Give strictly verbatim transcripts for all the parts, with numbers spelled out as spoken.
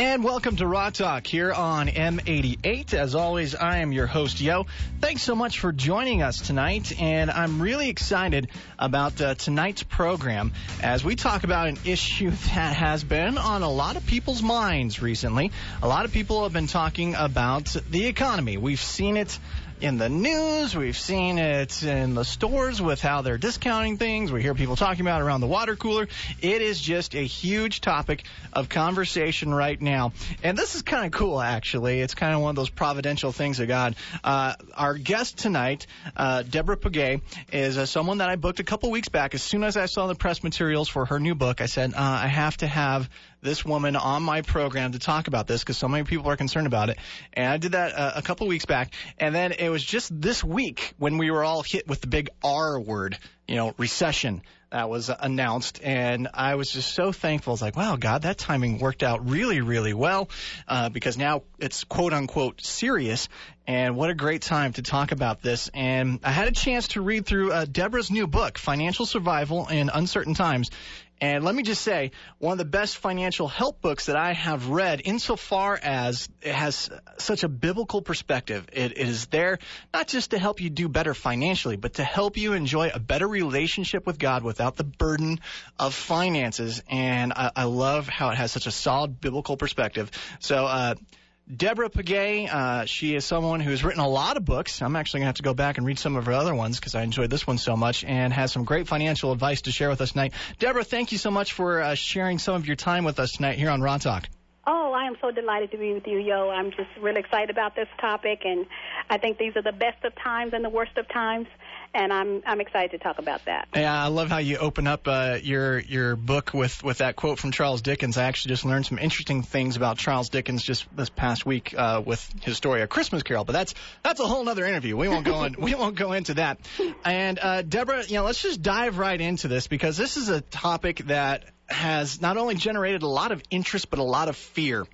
And welcome to Raw Talk here on M eighty-eight. As always, I am your host, Yo. Thanks so much for joining us tonight, and I'm really excited about uh, tonight's program as we talk about an issue that has been on a lot of people's minds recently. A lot of people have been talking about the economy. We've seen it in the news, we've seen it in the stores with how they're discounting things. We hear people talking about it around the water cooler. It is just a huge topic of conversation right now. And this is kind of cool, actually. It's kind of one of those providential things of God. Uh, our guest tonight, uh, Deborah Puget, is uh, someone that I booked a couple weeks back. As soon as I saw the press materials for her new book, I said, uh, I have to have this woman on my program to talk about this because so many people are concerned about it. And I did that uh, a couple weeks back. And then it was just this week when we were all hit with the big R word, you know, recession, that was announced. And I was just so thankful. I was like, wow, God, that timing worked out really, really well uh, because now it's quote unquote serious. And what a great time to talk about this. And I had a chance to read through uh, Deborah's new book, Financial Survival in Uncertain Times. And let me just say, one of the best financial help books that I have read insofar as it has such a biblical perspective. It, it is there not just to help you do better financially, but to help you enjoy a better relationship with God without the burden of finances. And I, I love how it has such a solid biblical perspective. So, uh, Deborah Puget, uh, she is someone who's written a lot of books. I'm actually going to have to go back and read some of her other ones because I enjoyed this one so much, and has some great financial advice to share with us tonight. Deborah, thank you so much for uh, sharing some of your time with us tonight here on Raw Talk. Oh, I am so delighted to be with you, Yo. I'm just really excited about this topic, and I think these are the best of times and the worst of times, and I'm I'm excited to talk about that. Yeah, I love how you open up uh, your your book with, with that quote from Charles Dickens. I actually just learned some interesting things about Charles Dickens just this past week uh, with his story, A Christmas Carol. But that's that's a whole other interview. We won't go in, we won't go into that. And uh, Deborah, you know, let's just dive right into this because this is a topic that has not only generated a lot of interest but a lot of fear.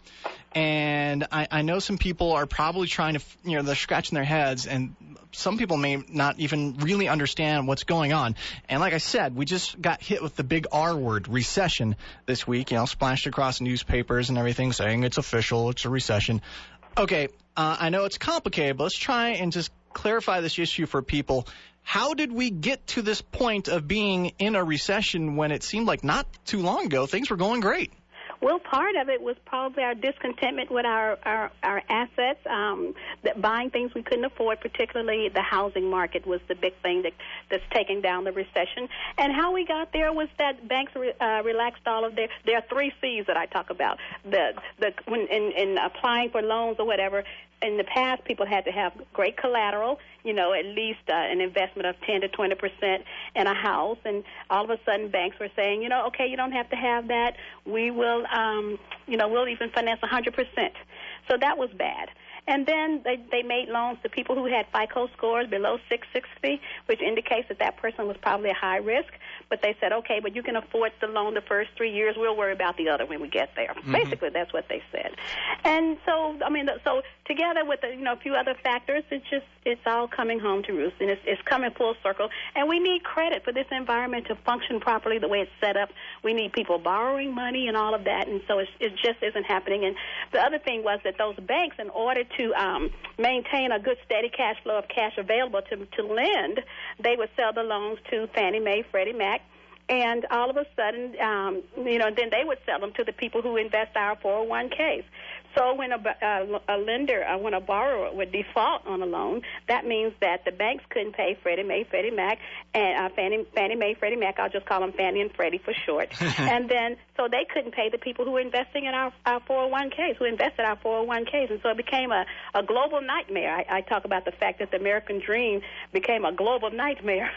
And I, I know some people are probably trying to, you know, they're scratching their heads, and some people may not even really understand what's going on. And like I said, we just got hit with the big R word, recession, this week, you know, splashed across newspapers and everything saying it's official, it's a recession. Okay, uh, I know it's complicated, but let's try and just clarify this issue for people. How did we get to this point of being in a recession when it seemed like not too long ago things were going great? Well, part of it was probably our discontentment with our, our, our assets, um, that buying things we couldn't afford, particularly the housing market was the big thing that, that's taking down the recession. And how we got there was that banks re, uh, relaxed all of their, there are three C's that I talk about. The, the, when, in, in applying for loans or whatever, in the past, people had to have great collateral, you know, at least uh, an investment of ten to twenty percent in a house. And all of a sudden, banks were saying, you know, okay, you don't have to have that. We will, um, you know, we'll even finance one hundred percent. So that was bad. And then they, they made loans to people who had FICO scores below six sixty, which indicates that that person was probably a high risk. But they said, okay, but you can afford the loan the first three years. We'll worry about the other when we get there. Mm-hmm. Basically, that's what they said. And so, I mean, so together with, the, you know, a few other factors, it's just, it's all coming home to roost. And it's, it's coming full circle. And we need credit for this environment to function properly the way it's set up. We need people borrowing money and all of that. And so it's, it just isn't happening. And the other thing was that those banks, in order to um, maintain a good, steady cash flow of cash available to, to lend, they would sell the loans to Fannie Mae, Freddie Mac. And all of a sudden, um, you know, then they would sell them to the people who invest our four oh one Ks. So when a, uh, a lender, uh, when a borrower would default on a loan, that means that the banks couldn't pay Freddie Mae, Freddie Mac, and uh, Fannie, Fannie Mae, Freddie Mac. I'll just call them Fannie and Freddie for short. And then, so they couldn't pay the people who were investing in our, our four oh one Ks, who invested our four oh one Ks. And so it became a, a global nightmare. I, I talk about the fact that the American dream became a global nightmare.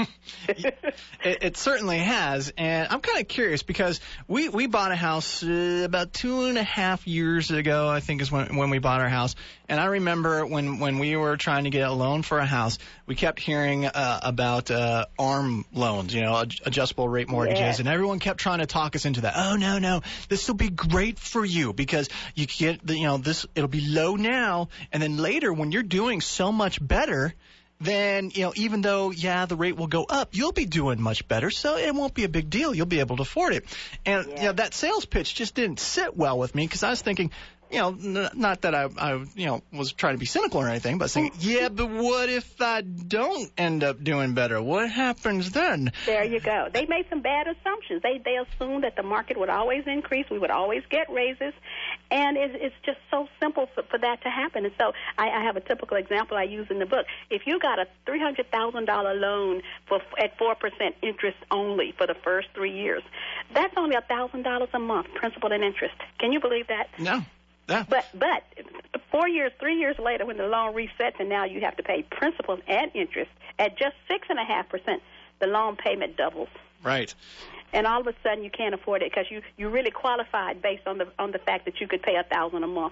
it, it certainly has. And I'm kind of curious because we, we bought a house uh, about two and a half years ago. ago, I think is when when we bought our house. And I remember when, when we were trying to get a loan for a house, we kept hearing uh, about uh, ARM loans, you know, ad- adjustable rate mortgages, yeah. And everyone kept trying to talk us into that. Oh, no, no, this will be great for you because you get, the, you know, this, it'll be low now, and then later when you're doing so much better, then, you know, even though, yeah, the rate will go up, you'll be doing much better, so it won't be a big deal. You'll be able to afford it. And, Yeah. you know, that sales pitch just didn't sit well with me because I was thinking, you know, n- not that I, I, you know, was trying to be cynical or anything, but I was thinking, yeah, but what if I don't end up doing better? What happens then? There you go. They made some bad assumptions. They they assumed that the market would always increase, we would always get raises, and it, it's just so simple for, for that to happen. And so I, I have a typical example I use in the book. If you got a three hundred thousand dollars loan for at four percent interest only for the first three years, that's only one thousand dollars a month, principal and interest. Can you believe that? No. Yeah. But but four years, three years later, when the loan resets and now you have to pay principal and interest at just six and a half percent, the loan payment doubles. Right. And all of a sudden you can't afford it because you you really qualified based on the on the fact that you could pay a thousand a month.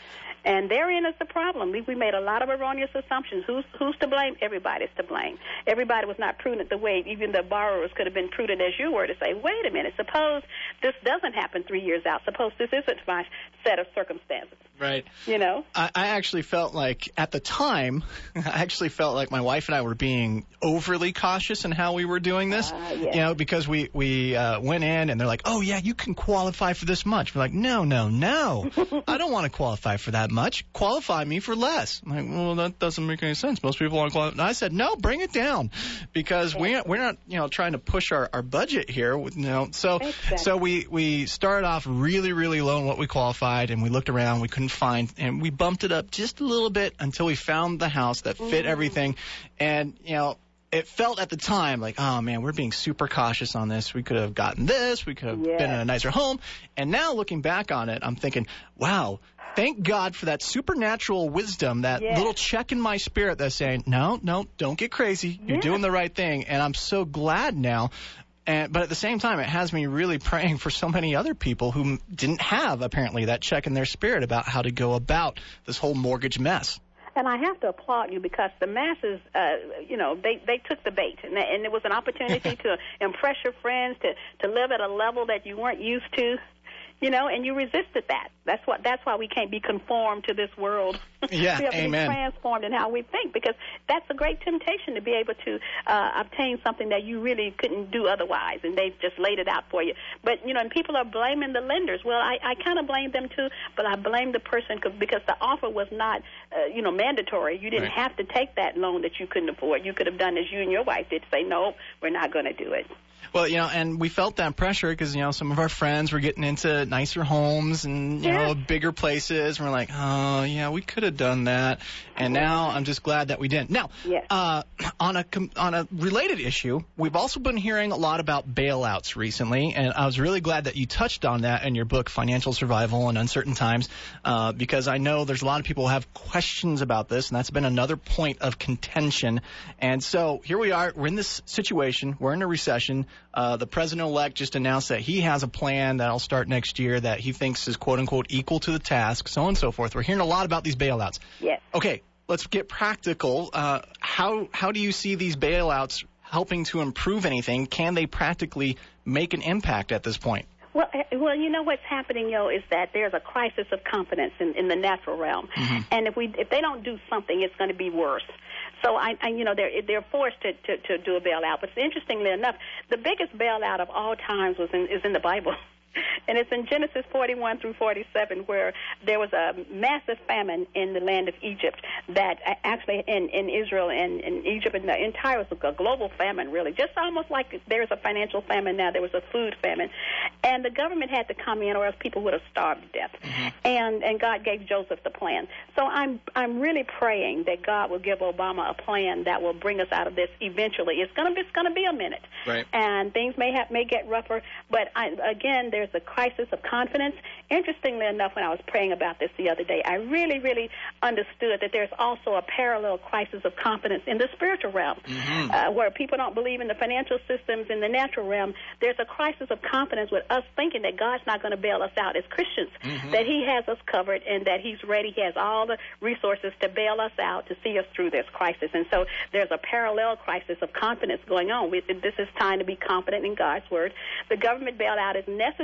And therein is the problem. We, we made a lot of erroneous assumptions. Who's who's to blame? Everybody's to blame. Everybody was not prudent the way even the borrowers could have been prudent as you were to say, wait a minute, suppose this doesn't happen three years out. Suppose this isn't my set of circumstances. Right. You know? I, I actually felt like, at the time, I actually felt like my wife and I were being overly cautious in how we were doing this. Uh, yeah. You know, because we, we uh, went in and they're like, oh, yeah, you can qualify for this much. We're like, no, no, no. I don't want to qualify for that much. Qualify me for less. I'm like, well, that doesn't make any sense. Most people want to qualify. And I said, no, bring it down, because yeah. we we're not, you know, trying to push our, our budget here. With, you know, so exactly. so we we started off really really low on what we qualified, and we looked around, we couldn't find, and we bumped it up just a little bit until we found the house that fit mm-hmm. everything, and you know. It felt at the time like, oh, man, we're being super cautious on this. We could have gotten this. We could have yeah. been in a nicer home. And now looking back on it, I'm thinking, wow, thank God for that supernatural wisdom, that yeah. little check in my spirit that's saying, no, no, don't get crazy. You're yeah. doing the right thing. And I'm so glad now. And, but at the same time, it has me really praying for so many other people who didn't have, apparently, that check in their spirit about how to go about this whole mortgage mess. And I have to applaud you because the masses, uh, you know, they, they took the bait. And, and it was an opportunity to impress your friends, to, to live at a level that you weren't used to, you know, and you resisted that. That's what. That's why we can't be conformed to this world. Yeah, we have amen. to be transformed in how we think, because that's a great temptation to be able to uh, obtain something that you really couldn't do otherwise, and they've just laid it out for you. But, you know, and people are blaming the lenders. Well, I, I kind of blame them too, but I blame the person because the offer was not, uh, you know, mandatory. You didn't right. have to take that loan that you couldn't afford. You could have done as you and your wife did, say, no, we're not going to do it. Well, you know, and we felt that pressure because, you know, some of our friends were getting into nicer homes and, you yeah. know, bigger places. And we're like, oh, yeah, we could have done that. And now I'm just glad that we didn't. Now, yes. uh, on a on a related issue, we've also been hearing a lot about bailouts recently. And I was really glad that you touched on that in your book, Financial Survival in Uncertain Times, uh, because I know there's a lot of people who have questions about this. And that's been another point of contention. And so here we are. We're in this situation. We're in a recession. Uh, the president-elect just announced that he has a plan that'll start next year that he thinks is, quote-unquote, equal to the task, so on and so forth. We're hearing a lot about these bailouts. Yes. Okay, let's get practical. Uh, how how do you see these bailouts helping to improve anything? Can they practically make an impact at this point? Well, well, you know what's happening, yo, is that there's a crisis of confidence in, in the natural realm, mm-hmm. and if we if they don't do something, it's going to be worse. So I, I, you know, they're they're forced to, to, to do a bailout. But interestingly enough, the biggest bailout of all times was in, is in the Bible. And it's in Genesis forty-one through forty-seven, where there was a massive famine in the land of Egypt that actually in, in Israel and in Egypt and the entire, it was a global famine, really, just almost like there's a financial famine now. There was a food famine. And the government had to come in or else people would have starved to death. Mm-hmm. And and God gave Joseph the plan. So I'm I'm really praying that God will give Obama a plan that will bring us out of this eventually. It's gonna be it's gonna be a minute, right. And things may have may get rougher. But I, again, there's a crisis of confidence. Interestingly enough, when I was praying about this the other day, I really really understood that there's also a parallel crisis of confidence in the spiritual realm, mm-hmm. uh, where people don't believe in the financial systems in the natural realm. There's a crisis of confidence with us thinking that God's not going to bail us out as Christians, mm-hmm. that He has us covered and that He's ready. He has all the resources to bail us out, to see us through this crisis. And so there's a parallel crisis of confidence going on. We, this is time to be confident in God's word. The government bailout is necessary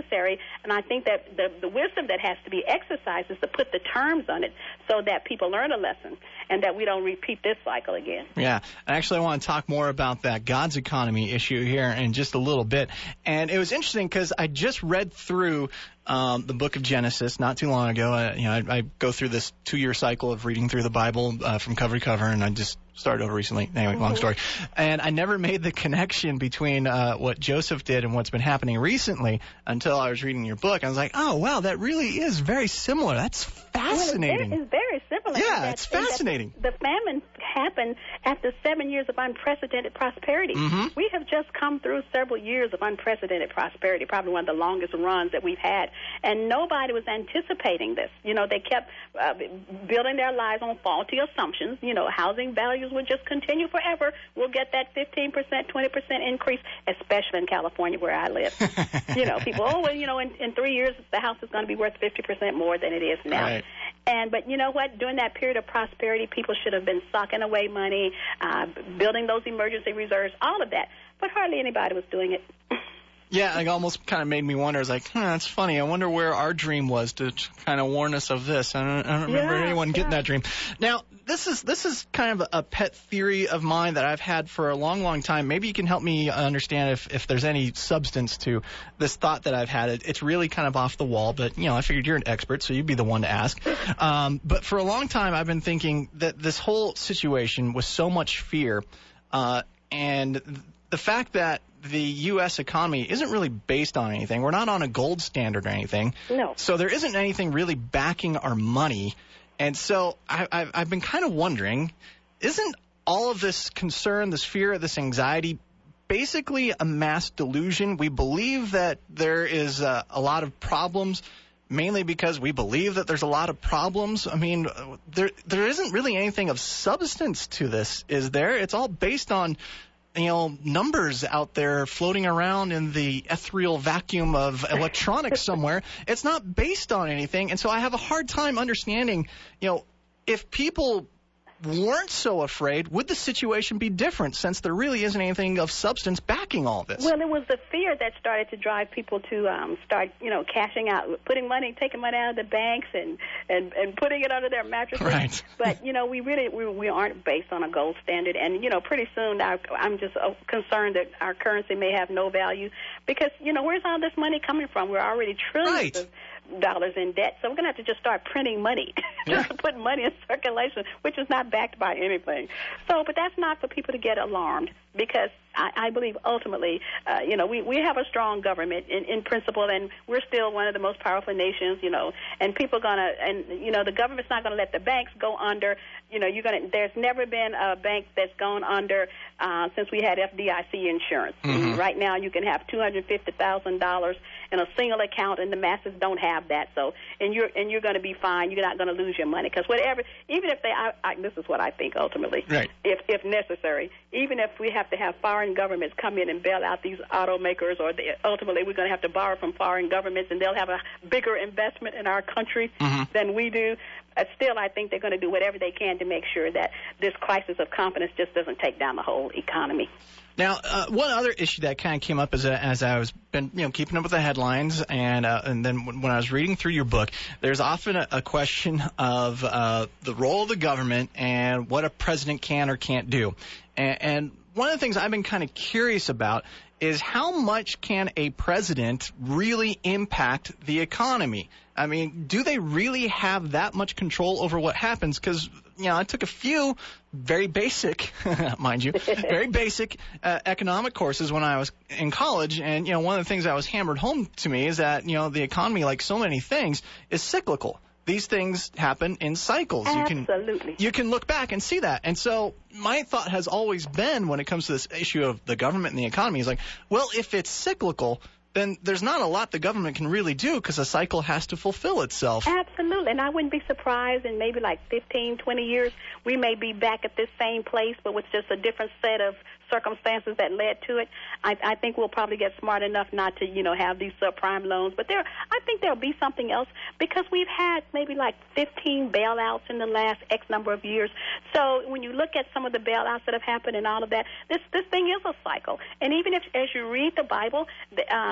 necessary. And I think that the, the wisdom that has to be exercised is to put the terms on it so that people learn a lesson and that we don't repeat this cycle again. Yeah. Actually, I want to talk more about that God's economy issue here in just a little bit. And it was interesting because I just read through um, the book of Genesis not too long ago. I, you know, I, I go through this two-year cycle of reading through the Bible uh, from cover to cover, and I just started over recently. Anyway, long story. And I never made the connection between uh, what Joseph did and what's been happening recently until I was reading your book. I was like, oh, wow, that really is very similar. That's fascinating. Well, it's, very, it's very similar. Yeah, that, it's fascinating. The famine happened after seven years of unprecedented prosperity. Mm-hmm. We have just come through several years of unprecedented prosperity, probably one of the longest runs that we've had. And nobody was anticipating this. You know, they kept uh, building their lives on faulty assumptions. You know, housing values will just continue forever. We'll get that fifteen percent, twenty percent increase, especially in California where I live. You know, people, oh, well, you know, in, in three years the house is going to be worth fifty percent more than it is now. Right. And but you know what? During that period of prosperity, people should have been socking away money, uh, building those emergency reserves, all of that. But hardly anybody was doing it. Yeah, it almost kind of made me wonder. I was like, huh, that's funny. I wonder where our dream was to kind of warn us of this. I don't, I don't remember yeah, anyone yeah. getting that dream. Now, this is this is kind of a pet theory of mine that I've had for a long, long time. Maybe you can help me understand if, if there's any substance to this thought that I've had. It, it's really kind of off the wall, but, you know, I figured you're an expert, so you'd be the one to ask. Um, but for a long time, I've been thinking that this whole situation was so much fear, uh, and the fact that the U S economy isn't really based on anything. We're not on a gold standard or anything. No. So there isn't anything really backing our money. And so I, I've, I've been kind of wondering, isn't all of this concern, this fear, this anxiety basically a mass delusion? We believe that there is a, a lot of problems mainly because we believe that there's a lot of problems. I mean, there there isn't really anything of substance to this, is there? It's all based on, you know, numbers out there floating around in the ethereal vacuum of electronics somewhere. It's not based on anything. And so I have a hard time understanding, you know, if people weren't so afraid, would the situation be different since there really isn't anything of substance backing all this? Well, it was the fear that started to drive people to um, start, you know, cashing out, putting money, taking money out of the banks and, and, and putting it under their mattresses. Right. But, you know, we really we, we aren't based on a gold standard. And, you know, pretty soon our, I'm just uh, concerned that our currency may have no value because, you know, where's all this money coming from? We're already trillions Right. of dollars in debt, so we're going to have to just start printing money, just to put money in circulation, which is not backed by anything. So, but that's not for people to get alarmed because I, I believe ultimately, uh, you know, we, we have a strong government in, in principle, and we're still one of the most powerful nations, you know, and people are going to, and, you know, the government's not going to let the banks go under. You know, you're going to, there's never been a bank that's gone under uh, since we had F D I C insurance. Mm-hmm. Right now you can have two hundred fifty thousand dollars in a single account, and the masses don't have that. So, and you're and you're going to be fine. You're not going to lose your money because whatever, even if they, I, I, this is what I think ultimately, right. if if necessary, even if we have to have foreign governments come in and bail out these automakers, or the, ultimately we're going to have to borrow from foreign governments, and they'll have a bigger investment in our country mm-hmm. than we do. Uh, still, I think they're going to do whatever they can to make sure that this crisis of confidence just doesn't take down the whole economy. Now, uh, one other issue that kind of came up as, a, as I was been, you know, keeping up with the headlines, and uh, and then when I was reading through your book, there's often a, a question of uh, the role of the government and what a president can or can't do. And, and one of the things I've been kind of curious about is how much can a president really impact the economy? I mean, do they really have that much control over what happens? Because, you know, I took a few very basic, mind you, very basic uh, economic courses when I was in college. And, you know, one of the things that was hammered home to me is that, you know, the economy, like so many things, is cyclical. These things happen in cycles. Absolutely. You can, you can look back and see that. And so my thought has always been when it comes to this issue of the government and the economy is like, well, if it's cyclical, then there's not a lot the government can really do because a cycle has to fulfill itself. Absolutely. And I wouldn't be surprised in maybe like fifteen, twenty years, we may be back at this same place, but with just a different set of circumstances that led to it. I, I think we'll probably get smart enough not to, you know, have these subprime loans. But there, I think there'll be something else because we've had maybe like fifteen bailouts in the last X number of years. So when you look at some of the bailouts that have happened and all of that, this this thing is a cycle. And even if, as you read the Bible, the, uh,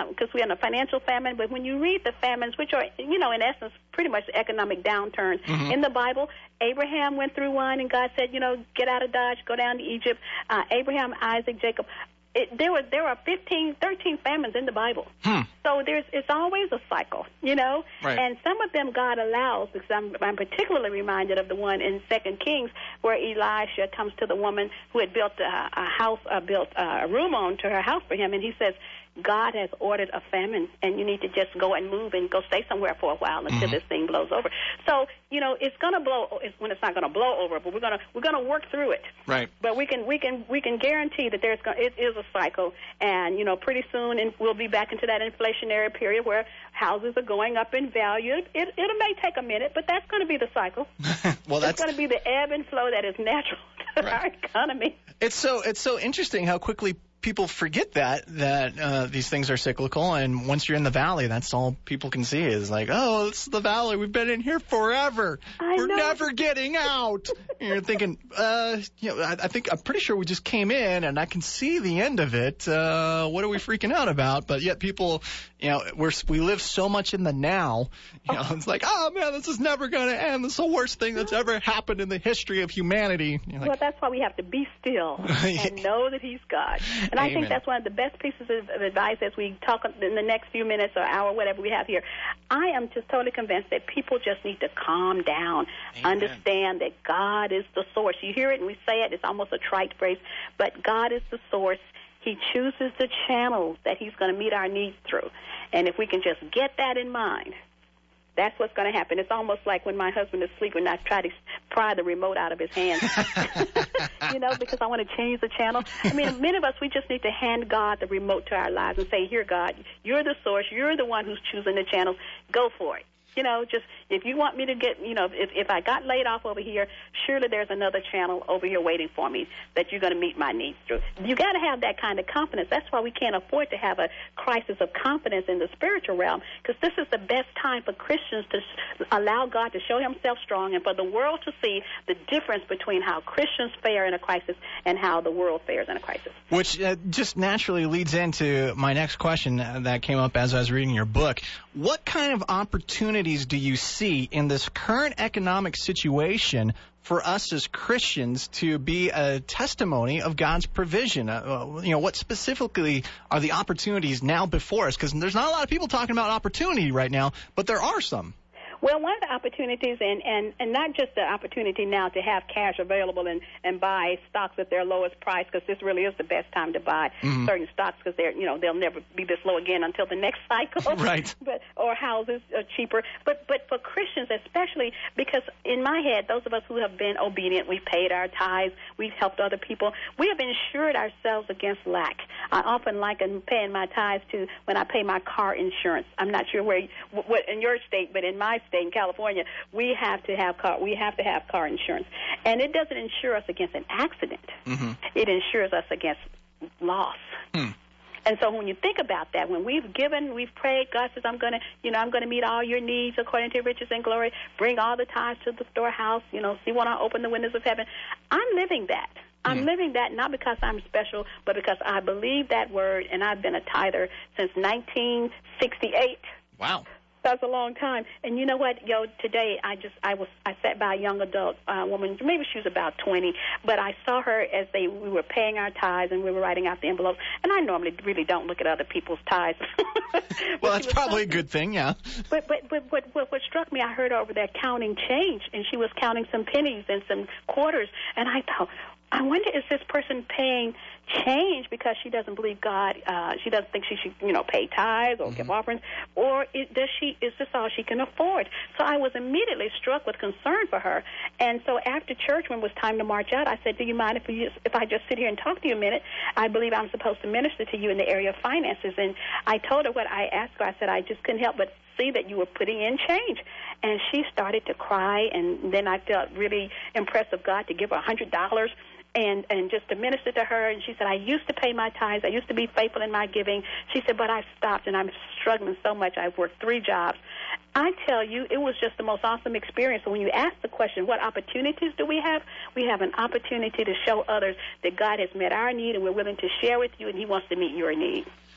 because we're in a financial famine, but when you read the famines, which are, you know, in essence, pretty much economic downturns mm-hmm. in the Bible, Abraham went through one, and God said, you know, get out of Dodge, go down to Egypt. Uh, Abraham, Isaac, Jacob. It, there were there are fifteen, thirteen famines in the Bible. Hmm. So there's it's always a cycle, you know. Right. And some of them God allows, because I'm, I'm particularly reminded of the one in Second Kings where Elisha comes to the woman who had built a, a house, uh, built a room onto her house for him, and he says, God has ordered a famine, and you need to just go and move and go stay somewhere for a while until mm-hmm. this thing blows over. So, you know, it's going to blow. It's when it's not going to blow over, but we're going to we're going to work through it. Right. But we can we can we can guarantee that there's going it is a cycle, and you know, pretty soon and we'll be back into that inflationary period where houses are going up in value. It it, it may take a minute, but that's going to be the cycle. Well, that's it's going to be the ebb and flow that is natural to right. our economy. It's so it's so interesting how quickly people forget that that uh, these things are cyclical, and once you're in the valley, that's all people can see is like, oh, it's the valley. We've been in here forever. I We're know. never getting out. And you're thinking, uh, you know, I, I think I'm pretty sure we just came in, and I can see the end of it. Uh, what are we freaking out about? But yet, people, you know, we're we live so much in the now. You know, it's like, oh man, this is never going to end. This is the worst thing that's ever happened in the history of humanity. You're like, well, that's why we have to be still and know that He's God. And I Amen. think that's one of the best pieces of, of advice as we talk in the next few minutes or hour, whatever we have here. I am just totally convinced that people just need to calm down, Amen. Understand that God is the source. You hear it and we say it, it's almost a trite phrase, but God is the source. He chooses the channels that He's going to meet our needs through. And if we can just get that in mind, that's what's going to happen. It's almost like when my husband is sleeping, I try to pry the remote out of his hand, you know, because I want to change the channel. I mean, many of us, we just need to hand God the remote to our lives and say, here, God, you're the source. You're the one who's choosing the channels. Go for it. You know, just if you want me to get, you know, if, if I got laid off over here, surely there's another channel over here waiting for me that you're going to meet my needs through. You got to have that kind of confidence. That's why we can't afford to have a crisis of confidence in the spiritual realm, because this is the best time for Christians to allow God to show Himself strong and for the world to see the difference between how Christians fare in a crisis and how the world fares in a crisis. Which uh, just naturally leads into my next question that came up as I was reading your book. What kind of opportunities do you see in this current economic situation for us as Christians to be a testimony of God's provision? Uh, you know, what specifically are the opportunities now before us? Because there's not a lot of people talking about opportunity right now, but there are some. Well, one of the opportunities, and, and, and not just the opportunity now to have cash available and, and buy stocks at their lowest price, because this really is the best time to buy mm-hmm. certain stocks, because they're, you know, they'll never be this low again until the next cycle. Right. But or houses are cheaper. But but for Christians especially, because in my head, those of us who have been obedient, we've paid our tithes, we've helped other people, we have insured ourselves against lack. I often liken paying my tithes to when I pay my car insurance. I'm not sure where what in your state, but in my state, in California, we have to have car we have to have car insurance, and it doesn't insure us against an accident. Mm-hmm. It insures us against loss. Hmm. And so when you think about that, when we've given, we've prayed, God says, I'm going to, you know, I'm going to meet all your needs according to your riches and glory. Bring all the tithes to the storehouse. You know, see when I open the windows of heaven. I'm living that. I'm mm. living that not because I'm special, but because I believe that word, and I've been a tither since nineteen sixty-eight. Wow. That's a long time. And you know what, yo, today I just, I was, I sat by a young adult uh, woman, maybe she was about twenty, but I saw her as they, we were paying our tithes and we were writing out the envelopes, and I normally really don't look at other people's tithes. Well, that's probably a good thing, yeah. But, but, but, but what, what struck me, I heard her over there counting change, and she was counting some pennies and some quarters, and I thought, I wonder, is this person paying change because she doesn't believe God, uh, she doesn't think she should, you know, pay tithes or mm-hmm. give offerings, or it, does she, is this all she can afford? So I was immediately struck with concern for her. And so after church, when it was time to march out, I said, do you mind if, we, if I just sit here and talk to you a minute? I believe I'm supposed to minister to you in the area of finances. And I told her what I asked her. I said, I just couldn't help but see that you were putting in change. And she started to cry, and then I felt really impressed of God to give her one hundred dollars. And, and just to minister to her. And she said, I used to pay my tithes. I used to be faithful in my giving. She said, but I stopped, and I'm struggling so much. I've worked three jobs. I tell you, it was just the most awesome experience. So when you ask the question, what opportunities do we have? We have an opportunity to show others that God has met our need, and we're willing to share with you, and He wants to meet your need.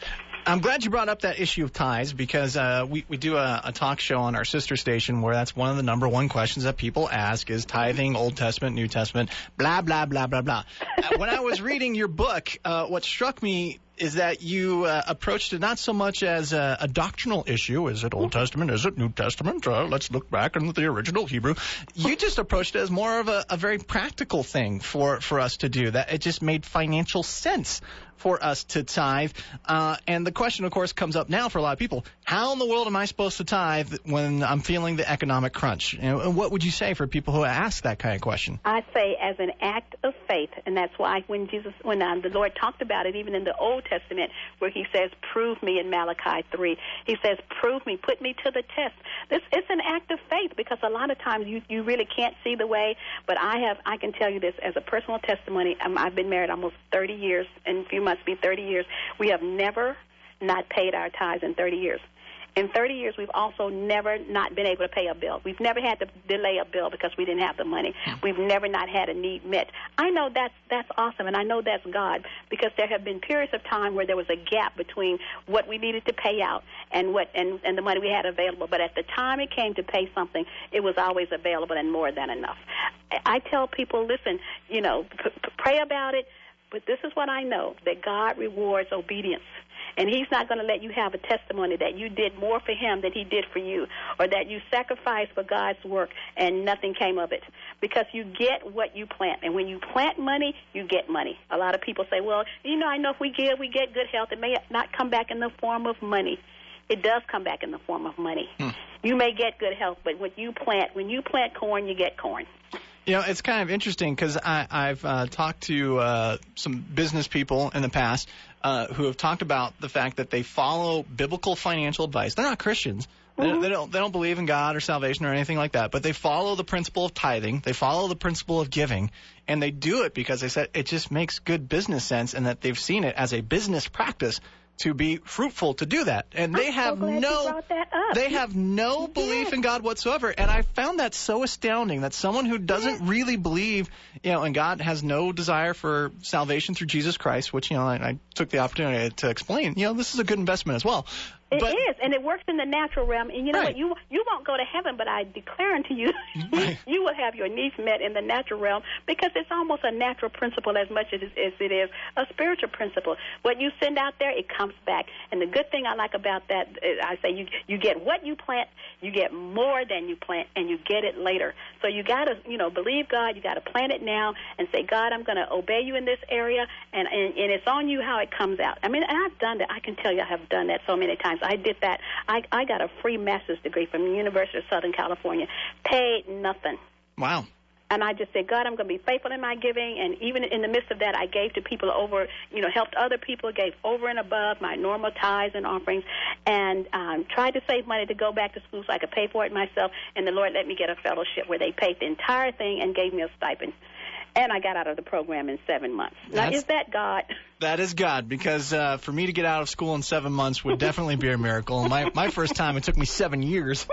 I'm glad you brought up that issue of tithes because uh, we, we do a, a talk show on our sister station where that's one of the number one questions that people ask is tithing, Old Testament, New Testament, blah, blah, blah, blah, blah. uh, when I was reading your book, uh, what struck me is that you uh, approached it not so much as a, a doctrinal issue. Is it Old Testament? Is it New Testament? Uh, let's look back into the original Hebrew. You just approached it as more of a, a very practical thing for, for us to do, that it just made financial sense for us to tithe. Uh, and the question, of course, comes up now for a lot of people. How in the world am I supposed to tithe when I'm feeling the economic crunch? You know, and what would you say for people who ask that kind of question? I say as an act of faith, and that's why when Jesus, when um, the Lord talked about it, even in the Old Testament, where he says, prove me in Malachi three, he says, prove me, put me to the test. This It's an act of faith because a lot of times you, you really can't see the way, but I have, I can tell you this as a personal testimony. Um, I've been married almost thirty years, in a few months be thirty years. We have never not paid our tithes in thirty years. In thirty years, we've also never not been able to pay a bill. We've never had to delay a bill because we didn't have the money. We've never not had a need met. I know that's that's awesome, and I know that's God, because there have been periods of time where there was a gap between what we needed to pay out and what and, and the money we had available. But at the time it came to pay something, it was always available and more than enough. I tell people, listen, you know, p- p- pray about it, but this is what I know, that God rewards obedience. And he's not going to let you have a testimony that you did more for him than he did for you, or that you sacrificed for God's work and nothing came of it, because you get what you plant. And when you plant money, you get money. A lot of people say, well, you know, I know if we give, we get good health. It may not come back in the form of money. It does come back in the form of money. Hmm. You may get good health, but when you plant, when you plant corn, you get corn. You know, it's kind of interesting because I've uh, talked to uh, some business people in the past uh, who have talked about the fact that they follow biblical financial advice. They're not Christians. Mm-hmm. They, they don't. They don't believe in God or salvation or anything like that. But they follow the principle of tithing. They follow the principle of giving, and they do it because they said it just makes good business sense, and that they've seen it as a business practice to be fruitful to do that. And they I'm have so glad no you brought that up. they have no belief yes. in God whatsoever. And I found that so astounding that someone who doesn't yes. really believe, you know, and God has no desire for salvation through Jesus Christ, which, you know, I, I took the opportunity to explain, you know, this is a good investment as well. It but, is, and it works in the natural realm. And you know right. what? You you won't go to heaven, but I declare unto you, right. you will have your needs met in the natural realm, because it's almost a natural principle as much as, as it is a spiritual principle. What you send out there, it comes back. And the good thing I like about that, is I say you you get what you plant, you get more than you plant, and you get it later. So you got to, you know, believe God. You got to plant it now and say, God, I'm going to obey you in this area, and, and and it's on you how it comes out. I mean, and I've done that. I can tell you I have done that so many times. I did that. I, I got a free master's degree from the University of Southern California. Paid nothing. Wow. And I just said, God, I'm going to be faithful in my giving. And even in the midst of that, I gave to people over, you know, helped other people, gave over and above my normal tithes and offerings, and um, tried to save money to go back to school so I could pay for it myself. And the Lord let me get a fellowship where they paid the entire thing and gave me a stipend. And I got out of the program in seven months. Now, That's, is that God? That is God, because uh, for me to get out of school in seven months would definitely be a miracle. My my first time, it took me seven years.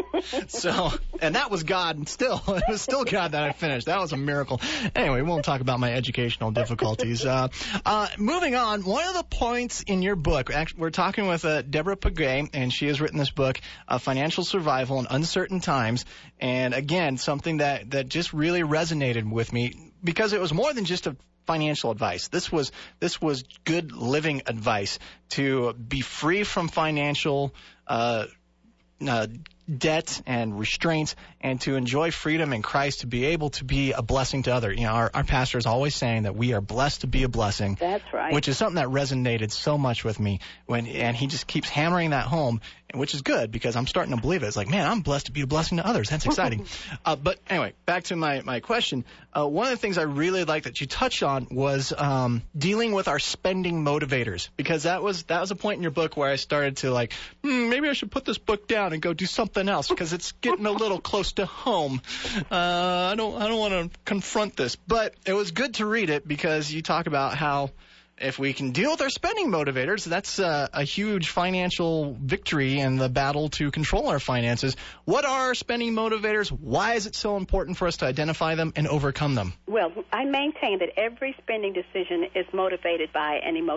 So, and that was God, and still, it was still God that I finished. That was a miracle. Anyway, we won't talk about my educational difficulties. Uh, uh, moving on, one of the points in your book, actually, we're talking with uh, Deborah Paguet, and she has written this book, uh, Financial Survival in Uncertain Times. And again, something that, that just really resonated with me, because it was more than just a financial advice. This was this was good living advice to be free from financial uh, uh, debt and restraints, and to enjoy freedom in Christ, to be able to be a blessing to others. You know, our, our pastor is always saying that we are blessed to be a blessing. That's right. Which is something that resonated so much with me, when and he just keeps hammering that home, which is good, because I'm starting to believe it. It's like, man, I'm blessed to be a blessing to others. That's exciting. uh, but anyway, back to my, my question. Uh, one of the things I really liked that you touched on was um, dealing with our spending motivators, because that was that was a point in your book where I started to like, hmm, maybe I should put this book down and go do something else, because it's getting a little close to home. Uh, I don't I don't want to confront this, but it was good to read it, because you talk about how if we can deal with our spending motivators, that's uh, a huge financial victory in the battle to control our finances. What are our spending motivators? Why is it so important for us to identify them and overcome them? Well, I maintain that every spending decision is motivated by an emotion.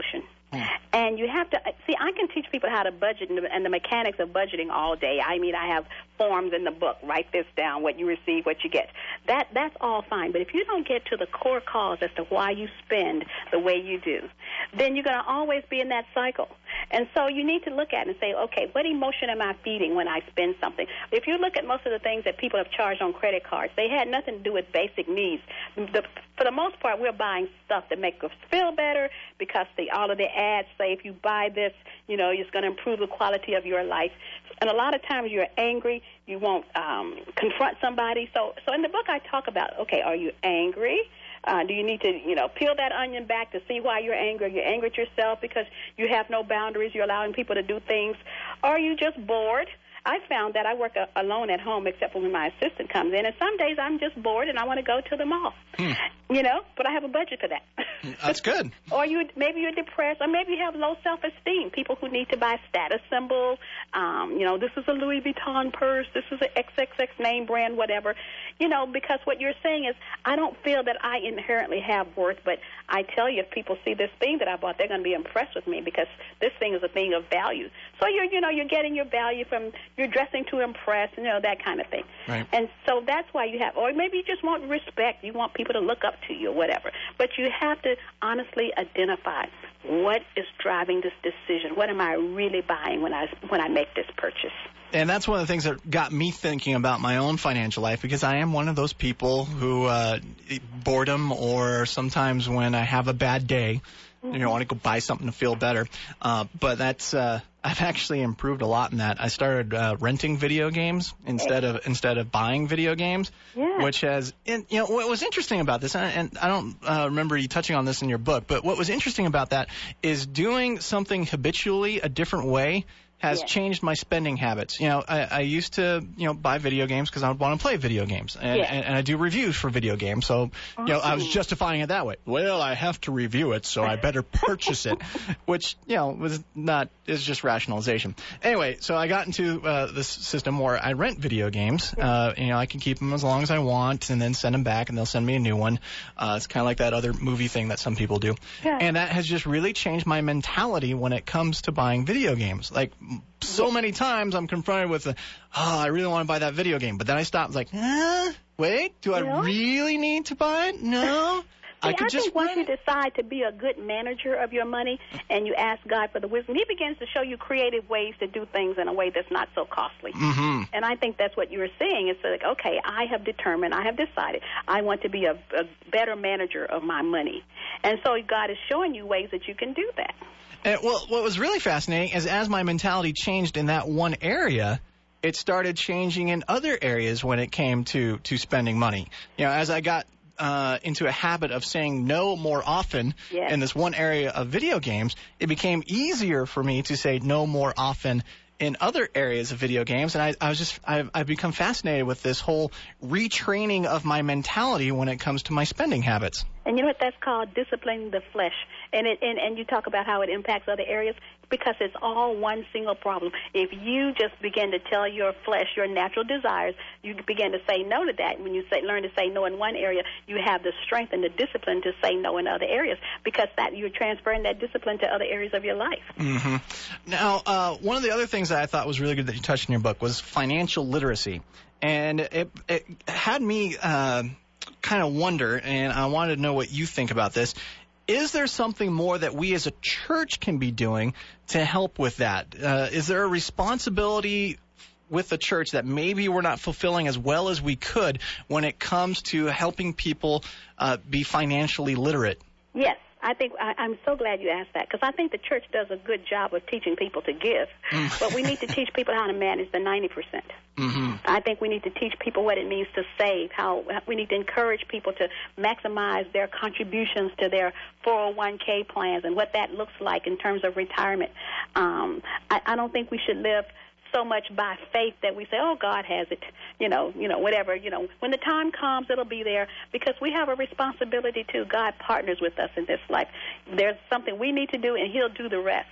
Mm. And you have to, see, I can teach people how to budget and the, and the mechanics of budgeting all day. I mean, I have forms in the book. Write this down, what you receive, what you get. That That's all fine. But if you don't get to the core cause as to why you spend the way you do, then you're going to always be in that cycle. And so you need to look at it and say, okay, what emotion am I feeding when I spend something? If you look at most of the things that people have charged on credit cards, they had nothing to do with basic needs. The, for the most part, we're buying stuff that makes us feel better because the, all of the ads say if you buy this, you know, it's going to improve the quality of your life. And a lot of times you're angry, you won't um, confront somebody. So, so in the book I talk about, okay, are you angry? Uh, do you need to, you know, peel that onion back to see why you're angry? You're angry at yourself because you have no boundaries. You're allowing people to do things. Or are you just bored? I found that I work a- alone at home except for when my assistant comes in, and some days I'm just bored and I want to go to the mall, hmm. you know, but I have a budget for that. That's good. Or you maybe you're depressed, or maybe you have low self-esteem, people who need to buy status symbols, um, you know, this is a Louis Vuitton purse, this is an X X X name brand, whatever, you know, because what you're saying is I don't feel that I inherently have worth, but I tell you, if people see this thing that I bought, they're going to be impressed with me because this thing is a thing of value. So you're, you know, you're getting your value from, you're dressing to impress, you know, that kind of thing. Right. And so that's why you have, or maybe you just want respect. You want people to look up to you or whatever. But you have to honestly identify what is driving this decision. What am I really buying when I when I make this purchase? And that's one of the things that got me thinking about my own financial life, because I am one of those people who uh, boredom, or sometimes when I have a bad day, you know, I want to go buy something to feel better. Uh, but that's uh, I've actually improved a lot in that. I started uh, renting video games instead of instead of buying video games, yeah. which has, and, you know, what was interesting about this, and, and I don't uh, remember you touching on this in your book, but what was interesting about that is doing something habitually a different way has yeah. changed my spending habits. You know, I, I used to, you know, buy video games because I would want to play video games, and, yeah. and, and I do reviews for video games, so, awesome. you know, I was justifying it that way. Well, I have to review it, so I better purchase it, which, you know, was not, is just rationalization. Anyway, so I got into uh, this system where I rent video games. Uh, you know, I can keep them as long as I want and then send them back, and they'll send me a new one. Uh, it's kind of like that other movie thing that some people do. Yeah. And that has just really changed my mentality when it comes to buying video games. Like, so many times I'm confronted with, the, oh, I really want to buy that video game. But then I stop, like, eh, wait, do I no. really need to buy it? No. See, I could I just think once rent you it. decide to be a good manager of your money and you ask God for the wisdom, He begins to show you creative ways to do things in a way that's not so costly. Mm-hmm. And I think that's what you were saying. It's like, okay, I have determined, I have decided, I want to be a, a better manager of my money. And so God is showing you ways that you can do that. And, well, what was really fascinating is as my mentality changed in that one area, it started changing in other areas when it came to, to spending money. You know, as I got uh, into a habit of saying no more often yes. in this one area of video games, it became easier for me to say no more often in other areas of video games. And I, I was just, I've, I've become fascinated with this whole retraining of my mentality when it comes to my spending habits. And you know what that's called? Disciplining the flesh. And it and, and you talk about how it impacts other areas, because it's all one single problem. If you just begin to tell your flesh, your natural desires, you begin to say no to that. When you say, learn to say no in one area, you have the strength and the discipline to say no in other areas, because that you're transferring that discipline to other areas of your life. Mm-hmm. Now, uh, one of the other things that I thought was really good that you touched in your book was financial literacy. And it, it had me uh, kind of wonder, and I wanted to know what you think about this. Is there something more that we as a church can be doing to help with that? Uh, is there a responsibility with the church that maybe we're not fulfilling as well as we could when it comes to helping people uh, be financially literate? Yes. I think I, I'm so glad you asked that, because I think the church does a good job of teaching people to give, mm. but we need to teach people how to manage the ninety percent. Mm-hmm. I think we need to teach people what it means to save, how we need to encourage people to maximize their contributions to their four oh one k plans and what that looks like in terms of retirement. Um, I, I don't think we should live so much by faith that we say, oh, God has it, you know, you know, whatever, you know, when the time comes, it'll be there, because we have a responsibility too. God partners with us in this life. There's something we need to do, and He'll do the rest.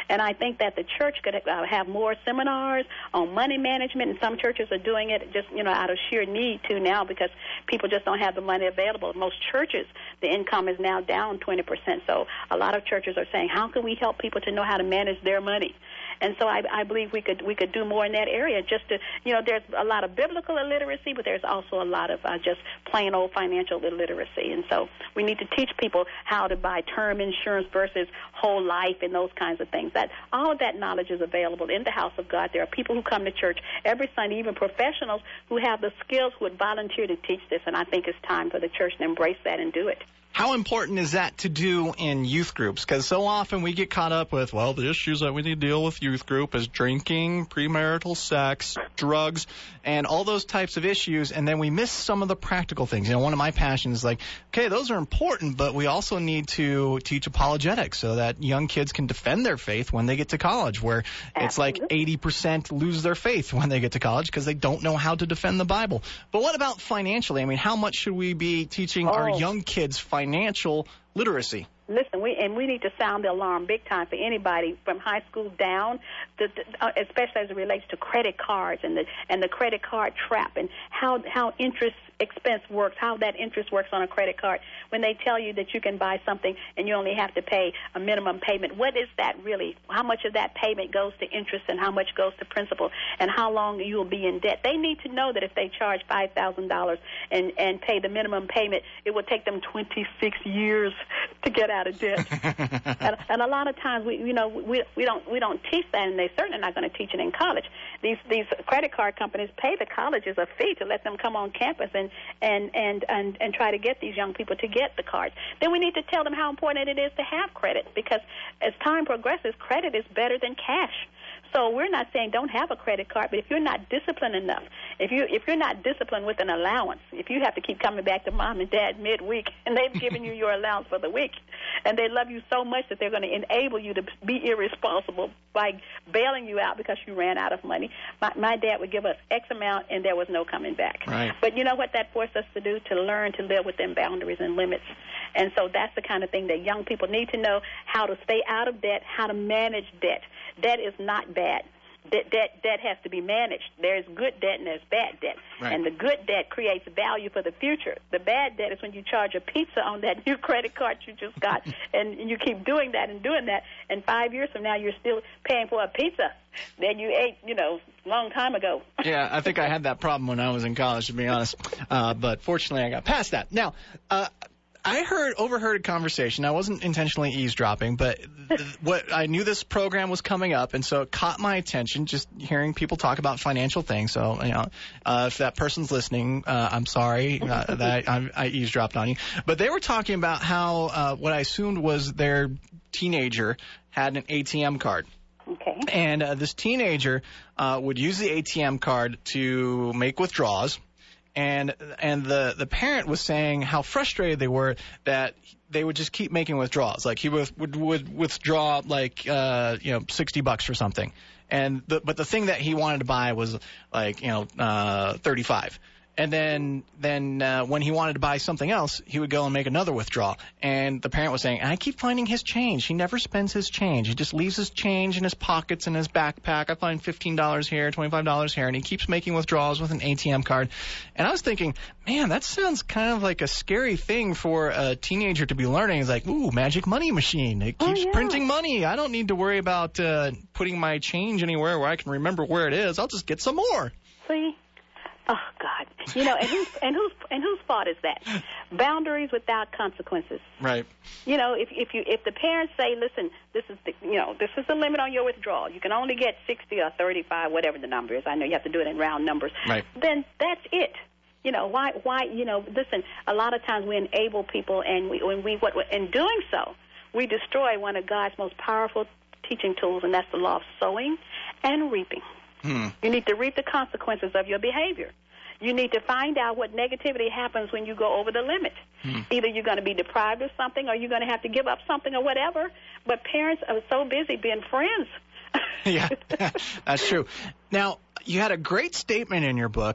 And I think that the church could uh, have more seminars on money management, and some churches are doing it just, you know, out of sheer need to now because people just don't have the money available. Most churches, the income is now down twenty percent. So a lot of churches are saying, how can we help people to know how to manage their money? And so I, I believe we could we could do more in that area. Just to, you know, there's a lot of biblical illiteracy, but there's also a lot of uh, just plain old financial illiteracy. And so we need to teach people how to buy term insurance versus whole life and those kinds of things. That all of that knowledge is available in the house of God. There are people who come to church every Sunday, even professionals who have the skills who would volunteer to teach this. And I think it's time for the church to embrace that and do it. How important is that to do in youth groups? Because so often we get caught up with, well, the issues that we need to deal with youth group is drinking, premarital sex, drugs, and all those types of issues, and then we miss some of the practical things. You know, one of my passions is like, okay, those are important, but we also need to teach apologetics so that young kids can defend their faith when they get to college, where it's like eighty percent lose their faith when they get to college because they don't know how to defend the Bible. But what about financially? I mean, how much should we be teaching oh. our young kids financially? Financial literacy? Listen, we and we need to sound the alarm big time for anybody from high school down, to, uh, especially as it relates to credit cards and the and the credit card trap and how how interest expense works, how that interest works on a credit card. When they tell you that you can buy something and you only have to pay a minimum payment, what is that really? How much of that payment goes to interest and how much goes to principal, and how long you will be in debt? They need to know that if they charge five thousand dollars and and pay the minimum payment, it will take them twenty-six years to get out of debt. and, and a lot of times we you know we we don't we don't teach that, and they're certainly not going to teach it in college. These these credit card companies pay the colleges a fee to let them come on campus and and and and, and try to get these young people to get the cards. Then we need to tell them how important it is to have credit, because as time progresses, credit is better than cash. So we're not saying don't have a credit card, but if you're not disciplined enough, if you if you're not disciplined with an allowance, if you have to keep coming back to mom and dad midweek and they've given you your allowance for the week, and they love you so much that they're going to enable you to be irresponsible by bailing you out because you ran out of money. My, my dad would give us X amount and there was no coming back. Right. But you know what that forced us to do? To learn to live within boundaries and limits. And so that's the kind of thing that young people need to know, how to stay out of debt, how to manage debt. Debt is not bad. Debt, debt, debt has to be managed. There's good debt and there's bad debt. Right. And the good debt creates value for the future. The bad debt is when you charge a pizza on that new credit card you just got, and you keep doing that and doing that, and five years from now you're still paying for a pizza that you ate, you know, a long time ago. Yeah, I think I had that problem when I was in college, to be honest. Uh, but fortunately I got past that. Now, uh, I heard, overheard a conversation. I wasn't intentionally eavesdropping, but th- what I knew this program was coming up, and so it caught my attention just hearing people talk about financial things. So, you know, uh, if that person's listening, uh, I'm sorry uh, that I, I eavesdropped on you. But they were talking about how uh, what I assumed was their teenager had an A T M card. Okay. And uh, this teenager uh, would use the A T M card to make withdrawals. And and the, the parent was saying how frustrated they were that they would just keep making withdrawals. Like he would would, would withdraw like uh, you know sixty bucks for something, and the, but the thing that he wanted to buy was like you know uh, thirty-five. And then then uh, when he wanted to buy something else, he would go and make another withdrawal. And the parent was saying, I keep finding his change. He never spends his change. He just leaves his change in his pockets in his backpack. I find fifteen dollars here, twenty-five dollars here, and he keeps making withdrawals with an A T M card. And I was thinking, man, that sounds kind of like a scary thing for a teenager to be learning. It's like, ooh, magic money machine. It keeps oh, yeah. printing money. I don't need to worry about uh, putting my change anywhere where I can remember where it is. I'll just get some more. See? Oh God! You know, and whose and whose and whose fault is that? Boundaries without consequences. Right. You know, if if you if the parents say, listen, this is the you know this is the limit on your withdrawal. You can only get sixty or thirty-five, whatever the number is. I know you have to do it in round numbers. Right. Then that's it. You know why why you know listen. A lot of times we enable people, and we when we what in doing so, we destroy one of God's most powerful teaching tools, and that's the law of sowing and reaping. Hmm. You need to reap the consequences of your behavior. You need to find out what negativity happens when you go over the limit. Hmm. Either you're going to be deprived of something or you're going to have to give up something or whatever. But parents are so busy being friends. Yeah, that's true. Now, you had a great statement in your book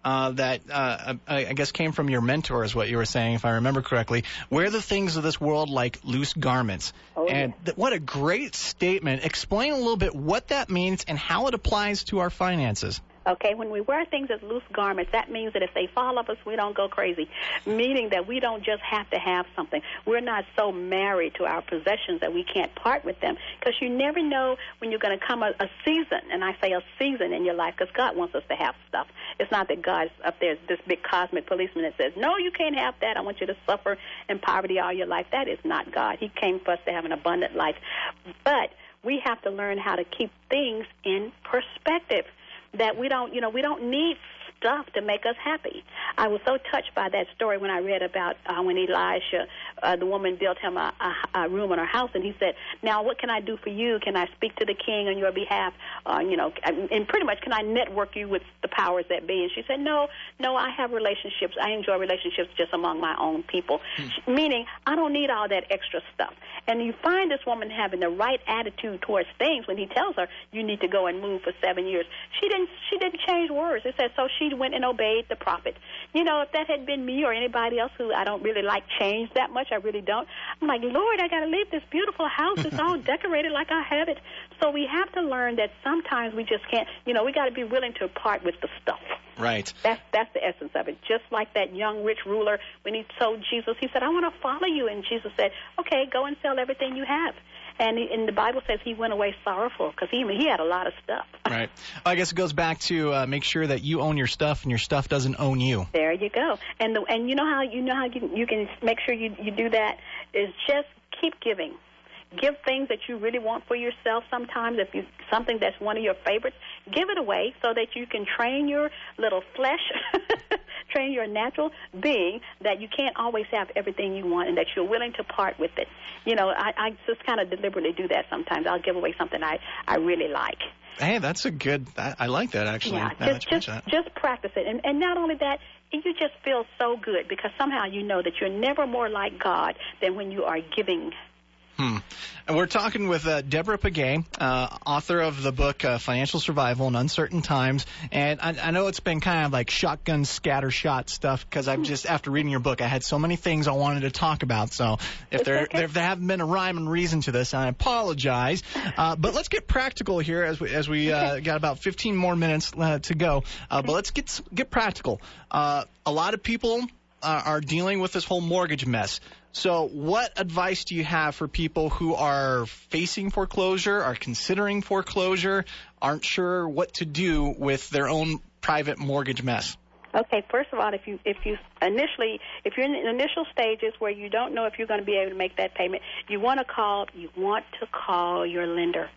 uh, that uh, I, I guess came from your mentor, is what you were saying, if I remember correctly. Wear the things of this world like loose garments. Oh, and yeah. th- what a great statement. Explain a little bit what that means and how it applies to our finances. Okay, when we wear things as loose garments, that means that if they fall off us, we don't go crazy, meaning that we don't just have to have something. We're not so married to our possessions that we can't part with them, because you never know when you're going to come a, a season, and I say a season in your life, because God wants us to have stuff. It's not that God's up there, this big cosmic policeman that says, no, you can't have that. I want you to suffer in poverty all your life. That is not God. He came for us to have an abundant life. But we have to learn how to keep things in perspective. That we don't, you know, we don't need stuff to make us happy. I was so touched by that story when I read about uh, when Elisha, uh, the woman built him a, a, a room in her house, and he said, now what can I do for you? Can I speak to the king on your behalf? Uh, you know, and pretty much, can I network you with the powers that be? And she said, no, no, I have relationships. I enjoy relationships just among my own people, hmm. meaning I don't need all that extra stuff. And you find this woman having the right attitude towards things when he tells her, you need to go and move for seven years. She didn't, she didn't change words. It said, so she went and obeyed the prophet. You know, if that had been me or anybody else who I don't really like change that much, I really don't, I'm like, Lord, I got to leave this beautiful house. It's all decorated like I have it. So we have to learn that sometimes we just can't, you know, we got to be willing to part with the stuff. Right. That's that's the essence of it. Just like that young rich ruler, when he told Jesus, he said, I want to follow you. And Jesus said, okay, go and sell everything you have. And, he, and the Bible says he went away sorrowful because he, he had a lot of stuff. Right. Well, I guess it goes back to uh, make sure that you own your stuff and your stuff doesn't own you. There you go. And the, and you know how you know how you, you can make sure you, you do that is just keep giving. Give things that you really want for yourself sometimes. If you something that's one of your favorites, give it away so that you can train your little flesh, train your natural being that you can't always have everything you want and that you're willing to part with it. You know, I, I just kind of deliberately do that sometimes. I'll give away something I, I really like. Hey, that's a good, I, I like that actually. Yeah, just, just, that. just practice it. And, and not only that, you just feel so good because somehow you know that you're never more like God than when you are giving. Hmm. And we're talking with uh, Deborah Pagay, uh, author of the book uh, Financial Survival in Uncertain Times. And I, I know it's been kind of like shotgun scattershot stuff because I've just, after reading your book, I had so many things I wanted to talk about. So if there, okay. if there haven't been a rhyme and reason to this, I apologize. Uh, but let's get practical here as we, as we uh, got about fifteen more minutes uh, to go. Uh, but let's get get practical. Uh, a lot of people uh, are dealing with this whole mortgage mess. So what advice do you have for people who are facing foreclosure, are considering foreclosure, aren't sure what to do with their own private mortgage mess? Okay, first of all, if you if you initially if you're in the initial stages where you don't know if you're going to be able to make that payment, you want to call you want to call your lender.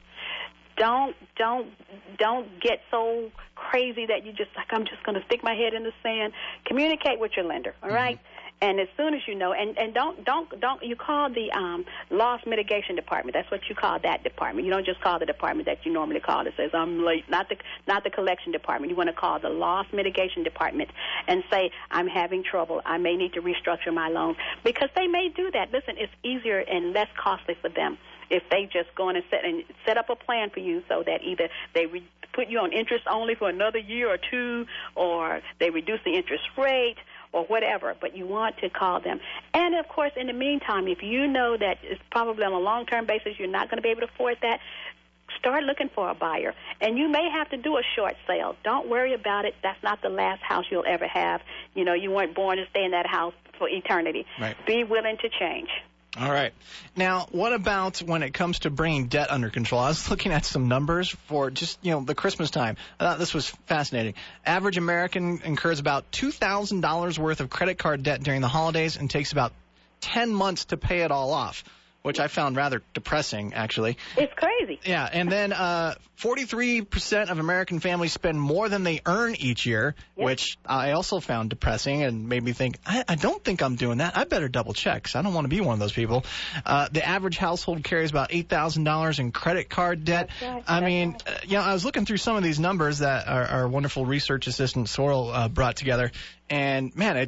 Don't don't don't get so crazy that you just like I'm just going to stick my head in the sand. Communicate with your lender, all right? Mm-hmm. And as soon as you know, and, and don't don't don't you call the um, loss mitigation department. That's what you call that department. You don't just call the department that you normally call that says I'm late. Not the not the collection department. You want to call the loss mitigation department and say I'm having trouble. I may need to restructure my loan because they may do that. Listen, it's easier and less costly for them if they just go in and set and set up a plan for you so that either they re- put you on interest only for another year or two, or they reduce the interest rate, or whatever, but you want to call them. And, of course, in the meantime, if you know that it's probably on a long-term basis you're not going to be able to afford that, start looking for a buyer. And you may have to do a short sale. Don't worry about it. That's not the last house you'll ever have. You know, you weren't born to stay in that house for eternity. Right. Be willing to change. All right. Now, what about when it comes to bringing debt under control? I was looking at some numbers for just, you know, the Christmas time. I thought this was fascinating. Average American incurs about two thousand dollars worth of credit card debt during the holidays and takes about ten months to pay it all off, which I found rather depressing, actually. It's crazy. Yeah, and then uh, forty-three percent of American families spend more than they earn each year, yep. which I also found depressing and made me think, I, I don't think I'm doing that. I better double check because I don't want to be one of those people. Uh, the average household carries about eight thousand dollars in credit card debt. That's right. I That's mean, right. uh, you know, I was looking through some of these numbers that our, our wonderful research assistant, Sorrel, uh, brought together, and, man, it just